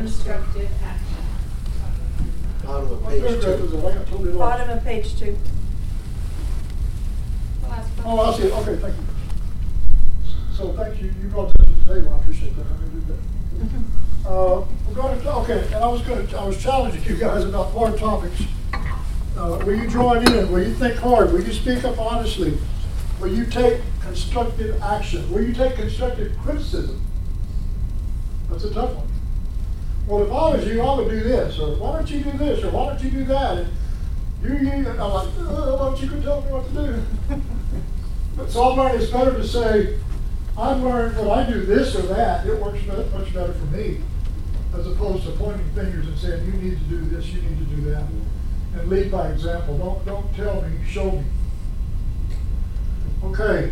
constructive action. Bottom of page 2. Bottom of page 2. Oh, I see it. Okay, thank you. So thank you. You brought this to the table. I appreciate that. I can do that. We're going to, okay, and I was challenging you guys about hard topics. Will you join in? Will you think hard? Will you speak up honestly? Will you take constructive action? Will you take constructive criticism? That's a tough one. Well, if I was you, I would do this, or why don't you do this, or why don't you do that? And and I'm like, why don't you tell me what to do? But so I'm learning it's better to say, I've learned when I do this or that, it works much better for me, as opposed to pointing fingers and saying, you need to do this, you need to do that. And lead by example. Don't tell me, show me. Okay.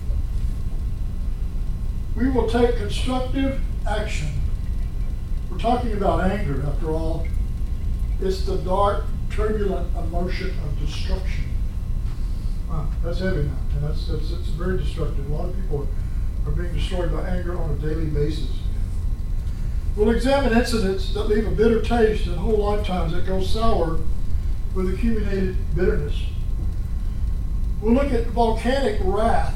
We will take constructive action. We're talking about anger, after all. It's the dark, turbulent emotion of destruction. Wow, that's heavy now, and it's very destructive. A lot of people are being destroyed by anger on a daily basis. We'll examine incidents that leave a bitter taste and whole lifetimes that go sour with accumulated bitterness. We'll look at volcanic wrath,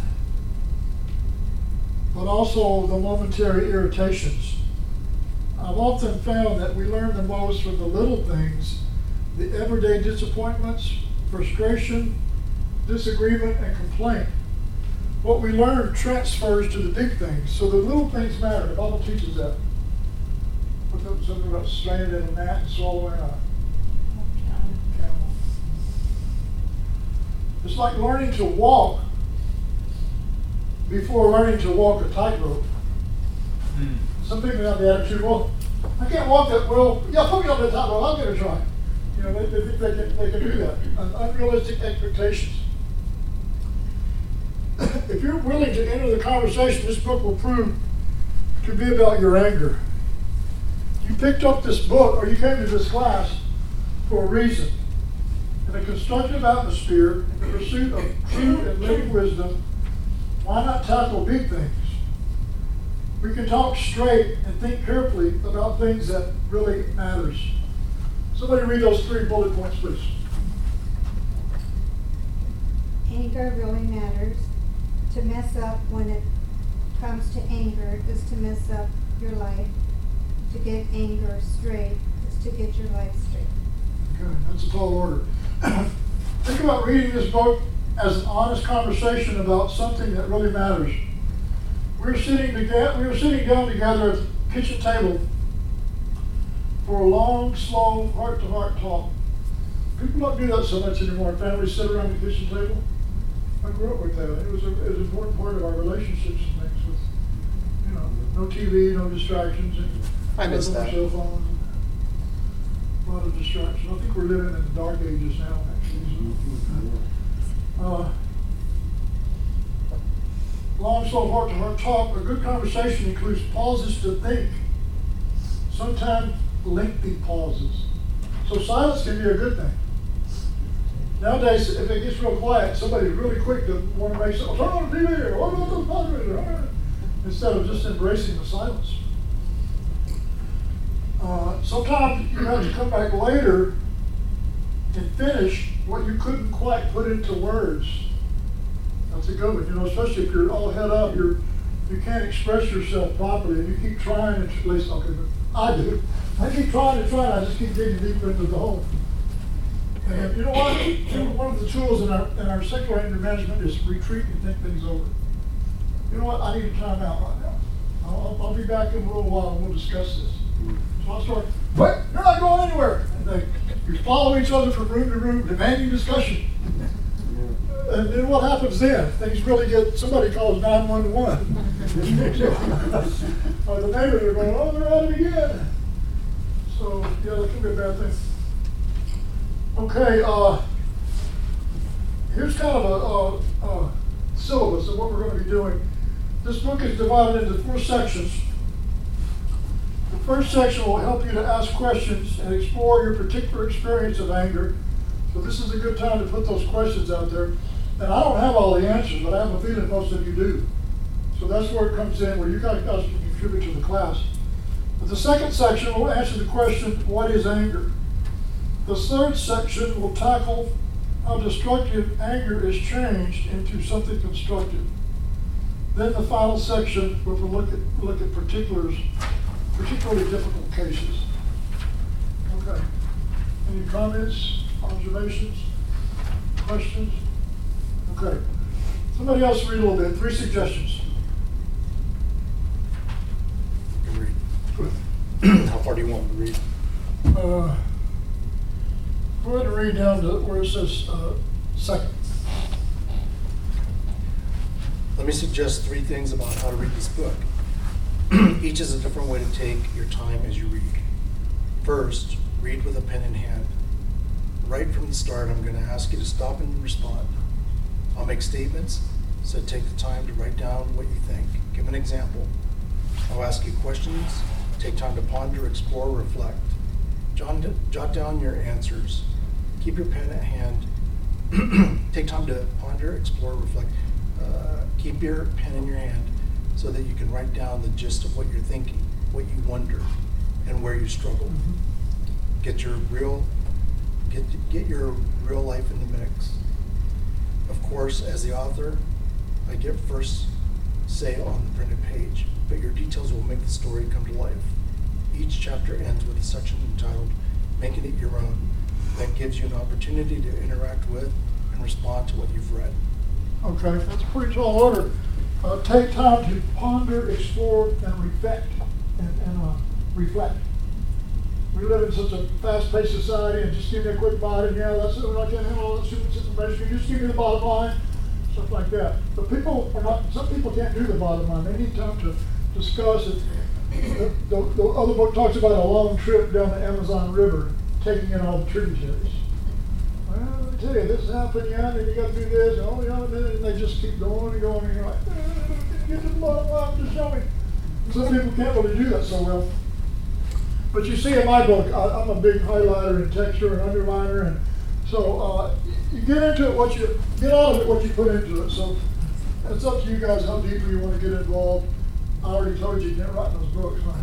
but also the momentary irritations. I've often found that we learn the most from the little things, the everyday disappointments, frustration, disagreement, and complaint. What we learn transfers to the big things, so the little things matter. The Bible teaches that. Something about stranded in a gnat and swallowing a camel. It's like learning to walk before learning to walk a tightrope. Some people have the attitude, well, I can't walk that well. Yeah, put me on the tightrope. I'll give it a try. You know, they think they can do that. Unrealistic expectations. If you're willing to enter the conversation, this book will prove to be about your anger. You picked up this book, or you came to this class for a reason. In a constructive atmosphere, in the pursuit of true and living wisdom, why not tackle big things? We can talk straight and think carefully about things that really matters. Somebody read those 3 bullet points, please. Anger really matters. To mess up when it comes to anger is to mess up your life. To get anger straight is to get your life straight. Good, that's a tall order. Think about reading this book as an honest conversation about something that really matters. We were sitting down together at the kitchen table for a long, slow, heart-to-heart talk. People don't do that so much anymore. Families sit around the kitchen table. I grew up with that. It was an important part of our relationships and things. With, you know, no TV, no distractions. And I miss that. Cell phones. A lot of distractions. I think we're living in the dark ages now, actually. Long, slow, heart-to-heart talk. A good conversation includes pauses to think. Sometimes lengthy pauses. So silence can be a good thing. Nowadays, if it gets real quiet, somebody's really quick to want to make something, turn on the TV, or what about those podcast, instead of just embracing the silence. Sometimes you have to come back later and finish what you couldn't quite put into words. That's a good one, you know, especially if you're all head up, you can't express yourself properly, and you keep trying, at least, okay, but I do. I keep trying, I just keep digging deeper into the hole. And you know what? One of the tools in our secular anger management is retreat and think things over. You know what? I need a time out right now. I'll be back in a little while and we'll discuss this. So I'll start, wait, you're not going anywhere. And you follow each other from room to room, demanding discussion. And then what happens then? Things really get, somebody calls 911. Or the neighbors are going, oh, they're at it again. So, yeah, that could be a bad thing. Okay, here's kind of a syllabus of what we're going to be doing. This book is divided into 4 sections. The first section will help you to ask questions and explore your particular experience of anger. So this is a good time to put those questions out there. And I don't have all the answers, but I have a feeling most of you do. So that's where it comes in, where you guys can contribute to the class. But the second section will answer the question, what is anger? The third section will tackle how destructive anger is changed into something constructive. Then the final section will look at particularly difficult cases. Okay. Any comments, observations, questions? Okay. Somebody else read a little bit. 3 suggestions. You can read. How far do you want to read? Go ahead and read down to where it says second. Let me suggest 3 things about how to read this book. Each is a different way to take your time as you read. First, read with a pen in hand. Right from the start, I'm going to ask you to stop and respond. I'll make statements, so take the time to write down what you think. Give an example. I'll ask you questions. Take time to ponder, explore, reflect. Jot down your answers. Keep your pen at hand. Take time to ponder, explore, reflect. Keep your pen in your hand so that you can write down the gist of what you're thinking, what you wonder, and where you struggle. Get your real life in the mix. Of course, as the author, I get first say on the printed page, but your details will make the story come to life. Each chapter ends with a section entitled Making It Your Own that gives you an opportunity to interact with and respond to what you've read. Okay, that's a pretty tall order. Take time to ponder, explore, and reflect. Reflect. We live in such a fast-paced society, and just give me a quick bite, and yeah, that's it. I can't handle all that stupid information. Just give me the bottom line, stuff like that. But people are not. Some people can't do the bottom line. They need time to discuss it. The other book talks about a long trip down the Amazon River, taking in all the tributaries. Well, let me tell you, this happened, yeah, and you got to do this, and oh, yeah, and they just keep going and going, and you're like, get to the bottom line, just show me. Some people can't really do that so well. But you see in my book, I'm a big highlighter and texter and underliner, and so you get into it, get out of it what you put into it. So it's up to you guys how deeply you want to get involved. I already told you can't write those books, right?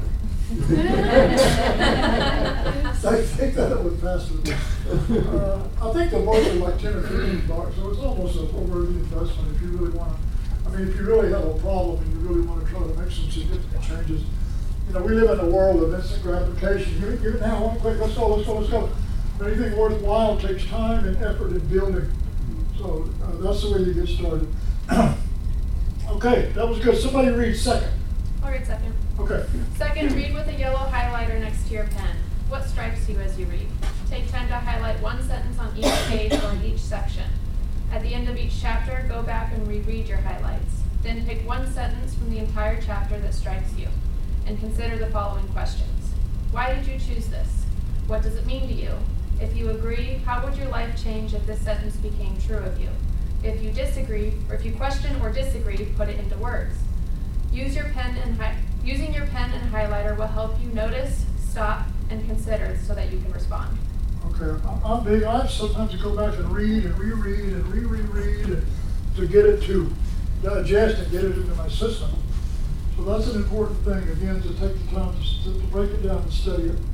I think that it would pass with me. I think the books are like 10 or 15 bucks, so it's almost a worthy investment if you really want to. I mean, if you really have a problem and you really want to try to make some significant changes. You know, we live in a world of instant gratification. Give it now, one quick, let's go. But anything worthwhile takes time and effort in building. So that's the way you get started. Okay, that was good. Somebody read second. I'll read second. Okay. Second, read with a yellow highlighter next to your pen. What strikes you as you read? Take time to highlight one sentence on each page or in each section. At the end of each chapter, go back and reread your highlights. Then pick one sentence from the entire chapter that strikes you, and consider the following questions. Why did you choose this? What does it mean to you? If you agree, how would your life change if this sentence became true of you? If you disagree, or if you question or disagree, put it into words. Using your pen and highlighter will help you notice, stop, and consider so that you can respond. Okay, I'm big. I sometimes to go back and read and reread and reread and to get it to digest and get it into my system. So that's an important thing, again, to take the time to break it down and study it.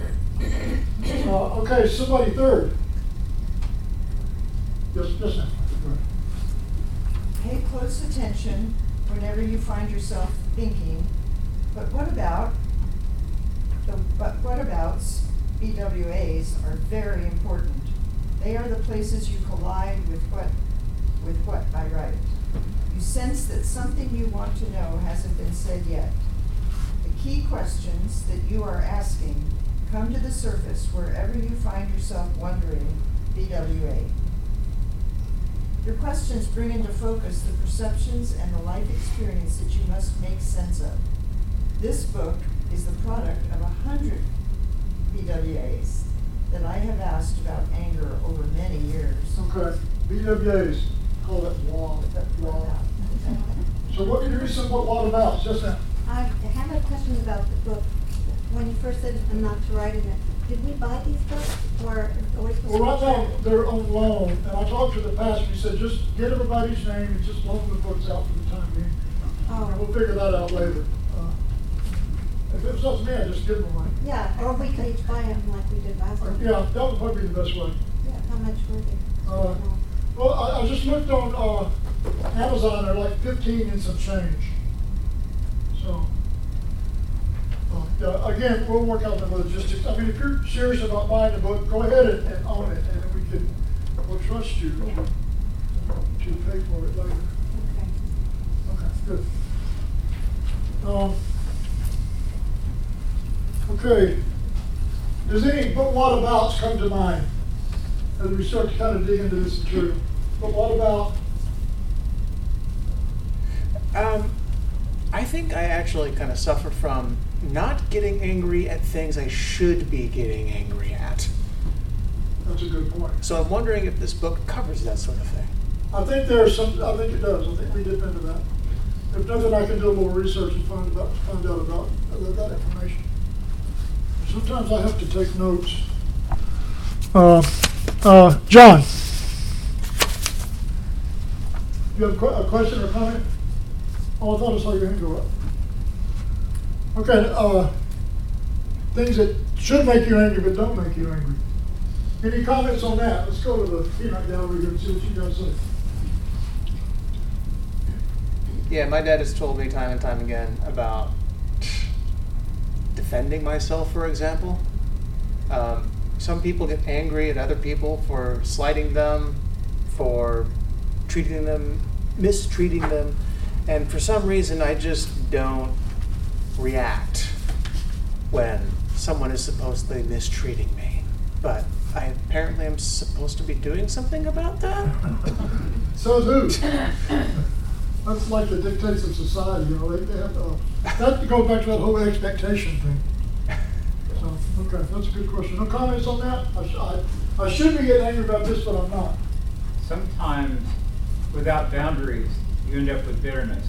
Okay, somebody third. Yes, ma'am. Pay close attention whenever you find yourself thinking, but what about? BWAs are very important. They are the places you collide with what I write. You sense that something you want to know hasn't been said yet. The key questions that you are asking come to the surface wherever you find yourself wondering BWA. Your questions bring into focus the perceptions and the life experience that you must make sense of. This book is the product of 100 BWAs that I have asked about anger over many years. Okay, BWAs, call that law. So what about? Just now. I have a question about the book. When you first said I'm not to write in it, did we buy these books or Well, right now they're on loan, and I talked to the pastor. He said just get everybody's name and just loan the books out for the time being. Oh. And we'll figure that out later. If it was up to me, I'd just give them away. Yeah, or we could each buy them like we did last time. Yeah, that would probably be the best way. Yeah, how much were they? Well, I just looked on Amazon, they're like 15 and some change. So, yeah, again, we'll work out the logistics. I mean, if you're serious about buying the book, go ahead and own it, and we'll trust you to pay for it later. Okay. Okay, good. Okay, does any but what abouts come to mind as we start to kind of dig into this material? But what about? I think I actually kind of suffer from not getting angry at things I should be getting angry at. That's a good point. So I'm wondering if this book covers that sort of thing. I think there's some. I think it does. I think we dip into that. If nothing, I can do a little research and find out about that information. Sometimes I have to take notes. John, you have a question or comment? Oh, I thought I saw your hand go up. Okay, things that should make you angry but don't make you angry. Any comments on that? Let's go to the peanut gallery here and see what you guys say. Yeah, my dad has told me time and time again about defending myself, for example. Some people get angry at other people for slighting them, for treating them, mistreating them, and for some reason I just don't react when someone is supposedly mistreating me. But I apparently am supposed to be doing something about that. So who? That's like the dictates of society, you know. They have that goes back to that whole expectation thing. So, okay, that's a good question. No comments on that? I should be getting angry about this, but I'm not. Sometimes, without boundaries, you end up with bitterness.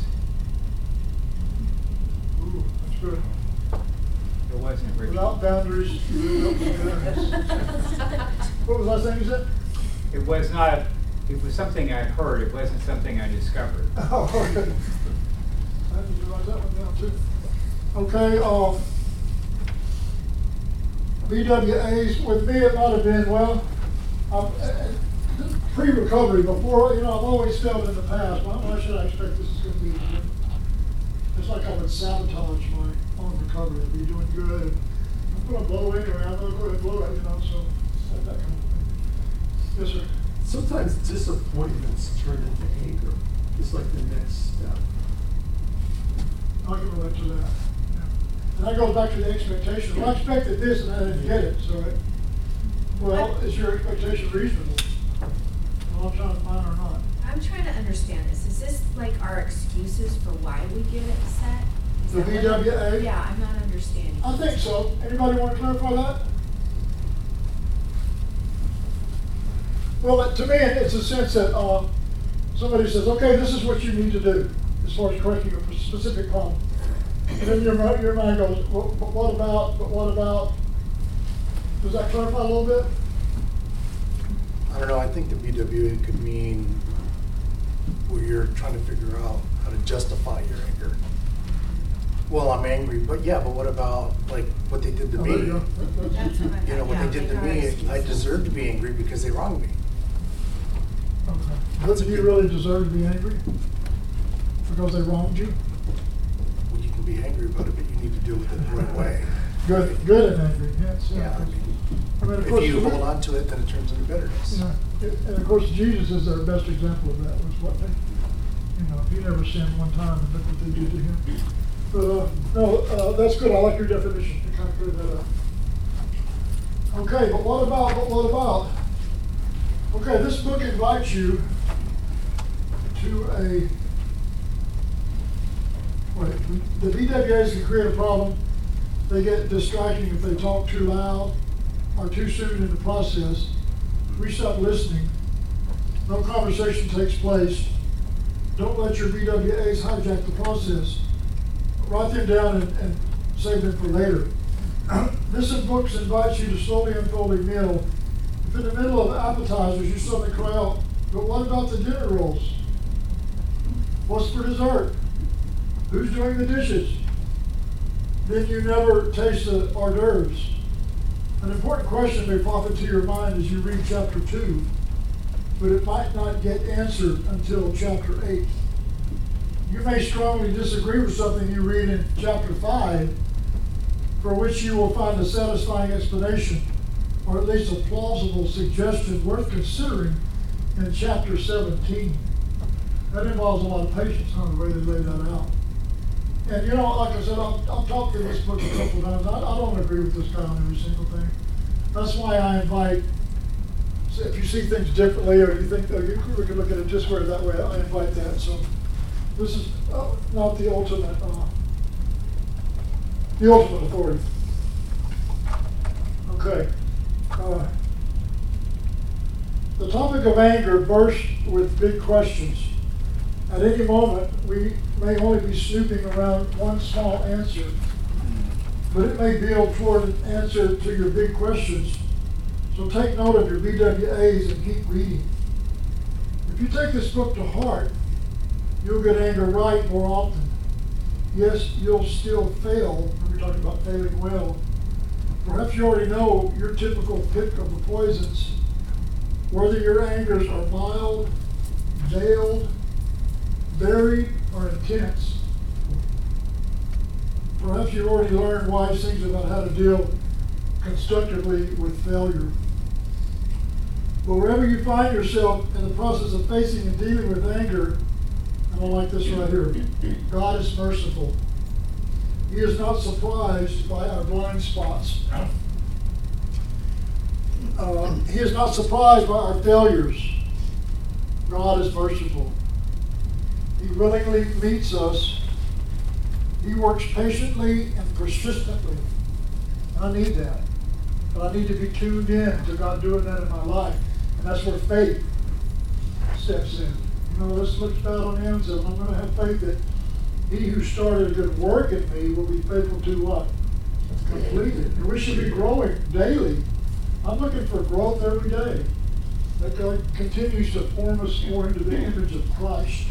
Ooh, that's good. It wasn't original. Without boundaries, you end up with bitterness. What was the last thing you said? It was not. It was something I heard. It wasn't something I discovered. Oh, okay. I need to write that one down too. Okay, BWAs, with me it might have been, well, pre-recovery, before, you know, I've always felt in the past, why should I expect this is going to be good? It's like I would sabotage my own recovery. I'd be doing good. I'm going to blow anyway. I'm going to go ahead and blow it, you know, so that kind of thing. Yes, sir. Sometimes disappointments turn into anger. It's like the next step. I can relate to that. Yeah. And that goes back to the expectation. Well, I expected this and I didn't get it, so well, is your expectation reasonable? Well, I'm trying to find or not. I'm trying to understand this. Is this like our excuses for why we get upset? Is The that what- BWA? Yeah, I'm not understanding. I think so. Anybody want to clarify that? Well, to me, it's a sense that somebody says, okay, this is what you need to do as far as correcting a specific problem. And then your mind goes, well, but what about? Does that clarify a little bit? I don't know, I think the BWA could mean where you're trying to figure out how to justify your anger. Well, I'm angry, but what about like what they did to Oh, there you go. me? That's what I You know, thought, what yeah, they did to like our me, I excuses. deserve to be angry because they wronged me. Okay. Do you really deserve to be angry? Because they wronged you? Well, you can be angry about it, but you need to deal with it the right way. Good and angry, yes. Yeah, I mean, of course, if you hold on to it, then it turns into bitterness. Yeah, and of course, Jesus is our best example of that, was what they, you know, he never sinned one time, and look what they did to him. But, no, that's good, I like your definition, you kind of cleared that up. Okay, but what about? Okay, this book invites you to the BWAs can create a problem. They get distracting if they talk too loud or too soon in the process. We stop listening. No conversation takes place. Don't let your BWAs hijack the process. Write them down and save them for later. This book invites you to slowly unfold a meal. If in the middle of appetizers you suddenly cry out, but what about the dinner rolls? What's for dessert? Who's doing the dishes? then you never taste the hors d'oeuvres. An important question may pop into your mind as you read chapter 2, but it might not get answered until chapter 8. You may strongly disagree with something you read in chapter 5, for which you will find a satisfying explanation, or at least a plausible suggestion worth considering in chapter 17. That involves a lot of patience on the way they lay that out. And you know, like I said, I've talked through this book a couple of times. I don't agree with this guy on every single thing. That's why I invite, if you see things differently or you think that we can look at it just where that way, I invite that. So this is not the ultimate authority. Okay. The topic of anger bursts with big questions. At any moment, we may only be snooping around one small answer, but it may build toward an answer to your big questions. So take note of your BWAs and keep reading. If you take this book to heart, you'll get anger right more often. Yes, you'll still fail when we're talking about failing well. Perhaps you already know your typical pick of the poisons, whether your angers are mild, veiled, varied, or intense. Perhaps you've already learned wise things about how to deal constructively with failure. But wherever you find yourself in the process of facing and dealing with anger, and I like this right here, God is merciful. He is not surprised by our blind spots. He is not surprised by our failures. God is merciful. He willingly meets us. He works patiently and persistently. I need that. But I need to be tuned in to God doing that in my life. And that's where faith steps in. You know, this looks bad on him, so I'm going to have faith that he who started a good work in me will be faithful to what? Complete it. And we should be growing daily. I'm looking for growth every day. That God continues to form us more into the image of Christ.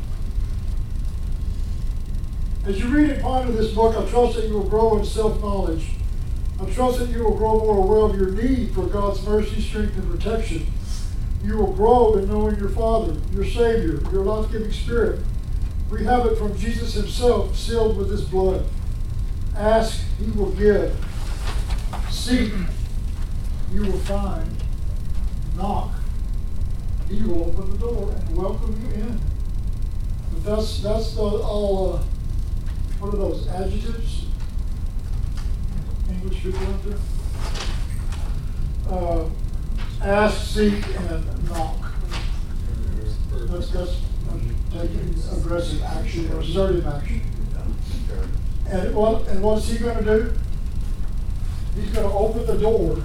As you read and ponder this book, I trust that you will grow in self-knowledge. I trust that you will grow more aware of your need for God's mercy, strength, and protection. You will grow in knowing your Father, your Savior, your life-giving Spirit. We have it from Jesus himself, sealed with his blood. Ask, he will give. Seek, you will find. Knock, he will open the door and welcome you in. But that's all, what are those, adjectives? English people out there? Ask, seek, and knock. That's taking aggressive action or assertive action. And what's he going to do? He's going to open the door.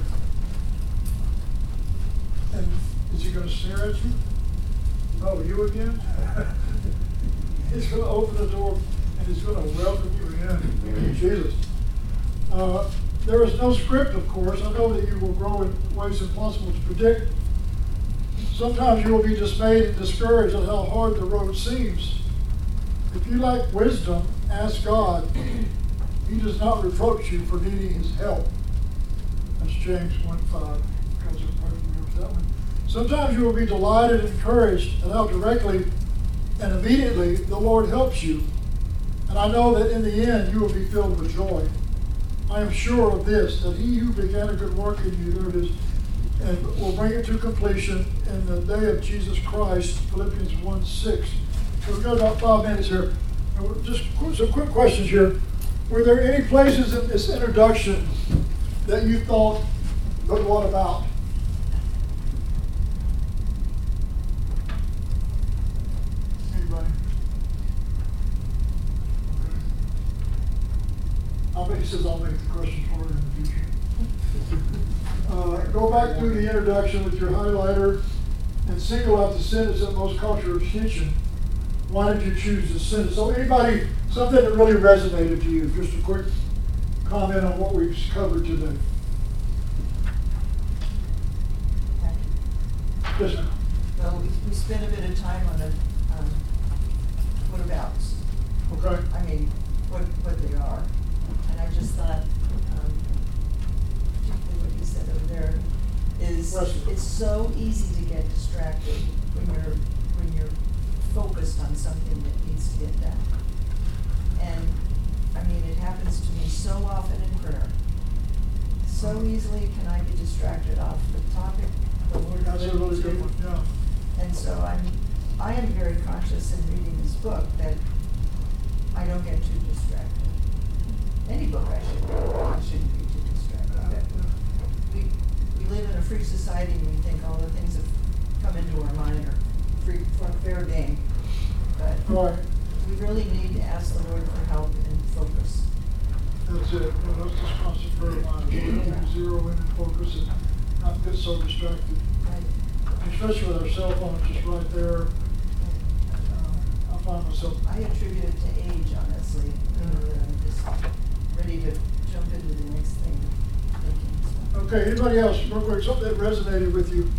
And is he going to stare at you? Oh, you again? He's going to open the door and he's going to welcome you in. Jesus. There is no script, of course. I know that you will grow in ways impossible to predict. Sometimes you will be dismayed and discouraged at how hard the road seems. If you lack wisdom, ask God. He does not reproach you for needing his help. That's James 1:5. Sometimes you will be delighted and encouraged at how directly and immediately the Lord helps you. And I know that in the end you will be filled with joy. I am sure of this, that he who began a good work in you, there it is, and will bring it to completion in the day of Jesus Christ, Philippians 1:6. So we've got about 5 minutes here. And just some quick questions here. Were there any places in this introduction that you thought, but what about? Anybody? He says I'll make the question for you in the future. Go back through the introduction with your highlighter and single out the sentence that most caught your attention. Why did you choose this sentence? So anybody, something that really resonated to you, just a quick comment on what we've covered today. Yes, ma'am. Well, we spent a bit of time on the whatabouts. Okay. I mean, what they are. And I I just thought, particularly what you said over there, is Leslie. it's so easy to get distracted when you're focused on something that needs to get done. And, I mean, it happens to me so often in prayer. So easily can I be distracted off the topic, the Lord That's a really good one, yeah. And so I am very conscious in reading this book that I don't get too distracted. Any book I shouldn't be too distracted. But we live in a free society and we think all the things that come into our mind are free for fair game. But Right, we really need to ask the Lord for help and focus. that's it. Well, that's just constant prayer of mine. We need to zero in and focus and not get so distracted. Right. Especially with our cell phones just right there. I find myself, I attribute it to age, honestly. That I'm just ready to jump into the next thing. Thinking, so. okay, anybody else, real quick, something that resonated with you?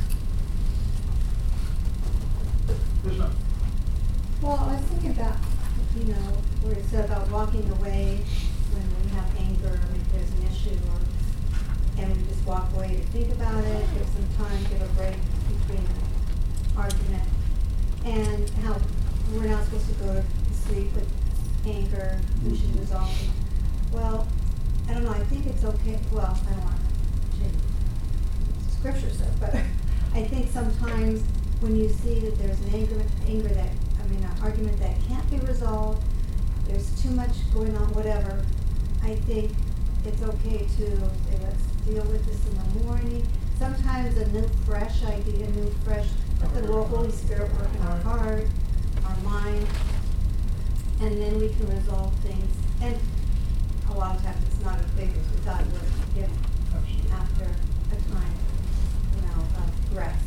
Yes, ma'am. Well, I was thinking about, where it said about walking away when we have anger, if there's an issue, and we just walk away to think about it, give some time, give a break between the argument, and how we're not supposed to go to sleep with anger, we should resolve it. Well, I don't know, I think it's okay, well, I don't want to change scripture stuff, but I think sometimes when you see that there's an an argument that can't be resolved, there's too much going on, whatever, I think it's okay to say, let's deal with this in the morning. Sometimes a new, fresh idea, let the Holy Spirit work in our heart, our mind, and then we can resolve things. And a lot of times it's not as big as we thought it would get after a time, of rest.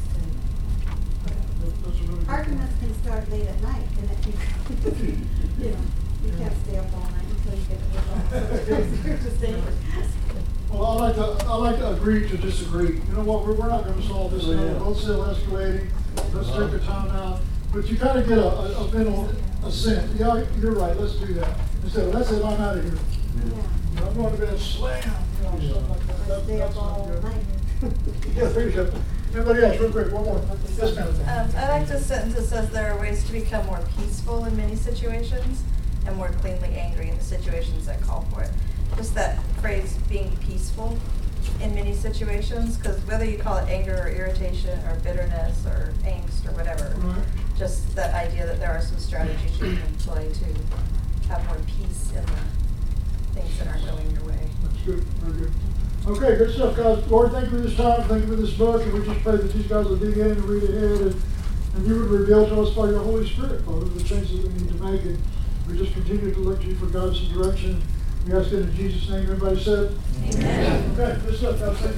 That's a really good Arguments can start late at night, and it can, you can't stay up all night until you get it resolved. So you're just saying, Well, I like to agree to disagree. You know what, we're not gonna solve this, we're both still escalating, let's take the time out. But you kind of get a mental assent, yeah, you're right, let's do that. Instead of, that's it, I'm out of here. yeah, I'm going to bed, slam, stuff like that. let's stay That's up not all good. night. Yeah, there you go. Anybody else, real quick, one more. Yes, ma'am. I like this sentence that says there are ways to become more peaceful in many situations and more cleanly angry in the situations that call for it. Just that phrase, being peaceful in many situations, because whether you call it anger or irritation or bitterness or angst or whatever, Right. just that idea that there are some strategies you can employ to have more peace in the things that aren't going your way. That's good, very good. Okay, good stuff, guys. Lord, thank you for this time, thank you for this book, and we just pray that these guys will dig in and read ahead, and you would reveal to us by your Holy Spirit, Father, the changes that we need to make, and we just continue to look to you for guidance and direction. We ask it in Jesus' name. Everybody said? Amen. Okay, good stuff, guys. Thank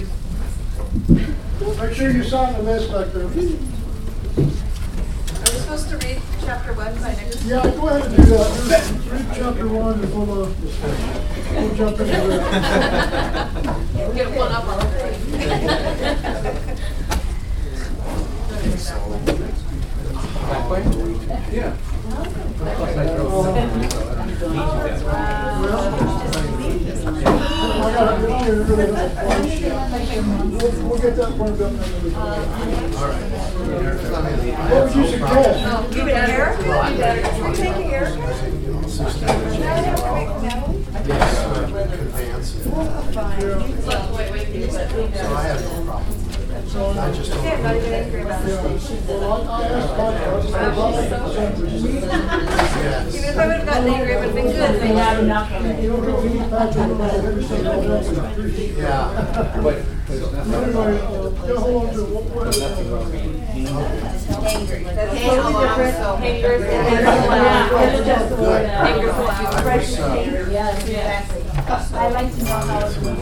you. Make sure you sign the list back there. Are we supposed to read chapter 1 by next? Yeah, go ahead and do that. Read chapter 1 and we'll jump into it. Get one up on the Yeah. We'll get that one done. What would you suggest? Give it Erica? Are you taking Erica? So I have no problem. I just don't. Yeah, I'm not even angry about it. Well, I asked Yes. Even if I would have gotten angry, it would have been good. They had enough of it. You don't know, we need Patrick about every single one. Yeah. Anyway, get a hold on to it. What is Angry. That's Totally totally different. different. Anger's Anger's allowed. Yes, exactly. I like to know how it's going.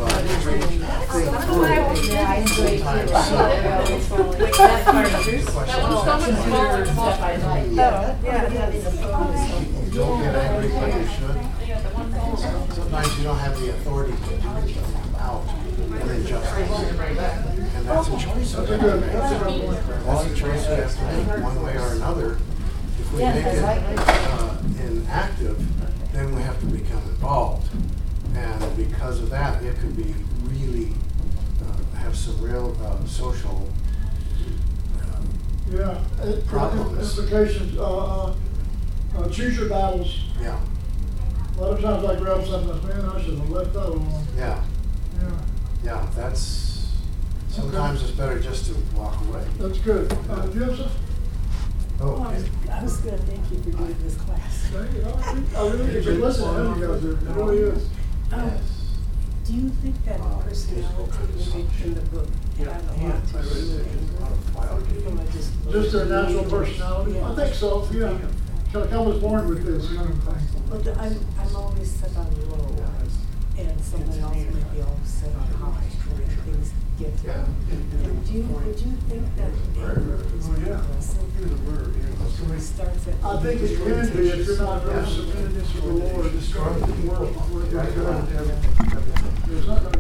Yeah, I enjoy it too. That one's so much smaller. Stuff I like. Oh, yeah. You don't get angry, but you should. Yeah, the one smaller. Sometimes you don't have the authority to do something about injustice. And that's a choice. That's a good, that's a good point. That's a choice we have to make one way or another. If we Yes, make I like it inactive, then we have to become involved. And because of that, it could be really, have some real social Yeah, Problems. implications, choose your battles. yeah, A lot of times I grab something, and man, I should have left that alone. yeah, Yeah, yeah, that's, sometimes it's better just to walk away. that's good. Do you have some? Okay. I was gonna thank you for doing this class. I really, it's a lesson, how you guys do, it really is. Yes. Do you think that personality in the book had a lot to do with anger? From a Just their natural personality? I think so, yeah. Chuck, I was born with this, But I'm always set on low, and someone else might be all set on high, when things get. Yeah. And would you think that anger is progressive? So it starts at. I think it can be if you're not very submitted to the Lord, it's going to work.